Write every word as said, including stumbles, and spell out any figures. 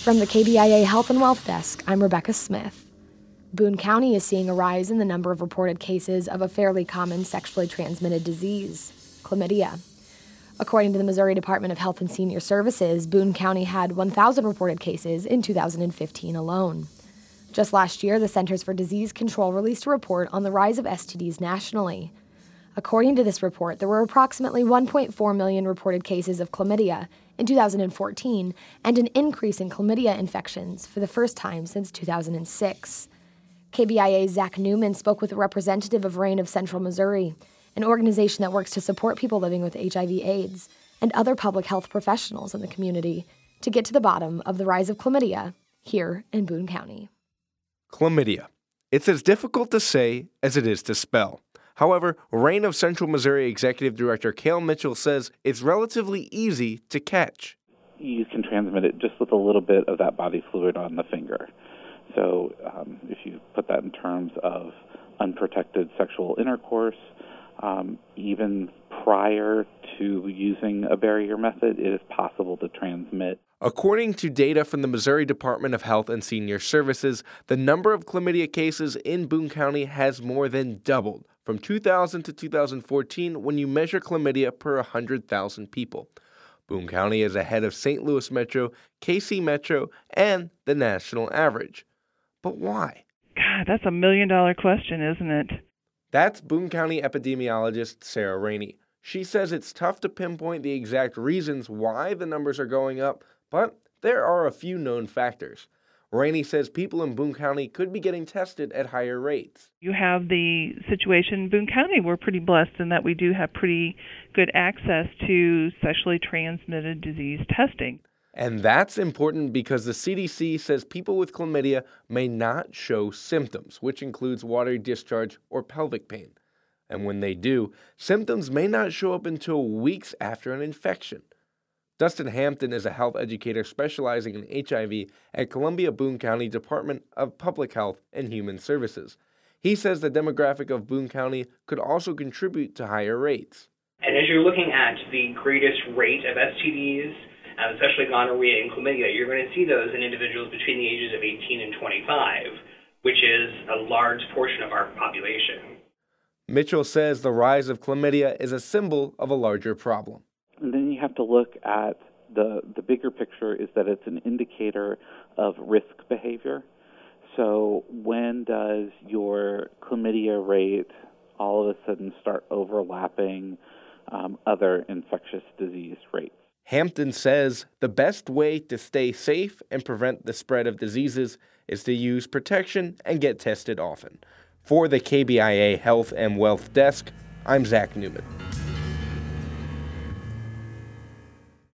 From the K B I A Health and Wealth Desk, I'm Rebecca Smith. Boone County is seeing a rise in the number of reported cases of a fairly common sexually transmitted disease, chlamydia. According to the Missouri Department of Health and Senior Services, Boone County had one thousand reported cases in two thousand fifteen alone. Just last year, the Centers for Disease Control released a report on the rise of S T Ds nationally. According to this report, there were approximately one point four million reported cases of chlamydia in two thousand fourteen and an increase in chlamydia infections for the first time since two thousand six. K B I A's Zach Newman spoke with a representative of RAINN of Central Missouri, an organization that works to support people living with H I V AIDS and other public health professionals in the community to get to the bottom of the rise of chlamydia here in Boone County. Chlamydia. It's as difficult to say as it is to spell. However, RAINN of Central Missouri Executive Director Cale Mitchell says it's relatively easy to catch. You can transmit it just with a little bit of that body fluid on the finger. So um, if you put that in terms of unprotected sexual intercourse, um, even prior to using a barrier method, it is possible to transmit. According to data from the Missouri Department of Health and Senior Services, the number of chlamydia cases in Boone County has more than doubled from two thousand to two thousand fourteen when you measure chlamydia per one hundred thousand people. Boone County is ahead of Saint Louis Metro, K C Metro, and the national average. But why? God, that's a million-dollar question, isn't it? That's Boone County epidemiologist Sarah Rainey. She says it's tough to pinpoint the exact reasons why the numbers are going up, but there are a few known factors. Rainey says people in Boone County could be getting tested at higher rates. You have the situation in Boone County. We're pretty blessed in that we do have pretty good access to sexually transmitted disease testing. And that's important because the C D C says people with chlamydia may not show symptoms, which includes watery discharge or pelvic pain. And when they do, symptoms may not show up until weeks after an infection. Dustin Hampton is a health educator specializing in H I V at Columbia Boone County Department of Public Health and Human Services. He says the demographic of Boone County could also contribute to higher rates. And as you're looking at the greatest rate of S T Ds, uh, especially gonorrhea and chlamydia, you're going to see those in individuals between the ages of eighteen and twenty-five, which is a large portion of our population. Mitchell says the rise of chlamydia is a symbol of a larger problem. And then you have to look at the the bigger picture is that it's an indicator of risk behavior. So when does your chlamydia rate all of a sudden start overlapping um, other infectious disease rates? Hampton says the best way to stay safe and prevent the spread of diseases is to use protection and get tested often. For the K B I A Health and Wealth Desk, I'm Zach Newman.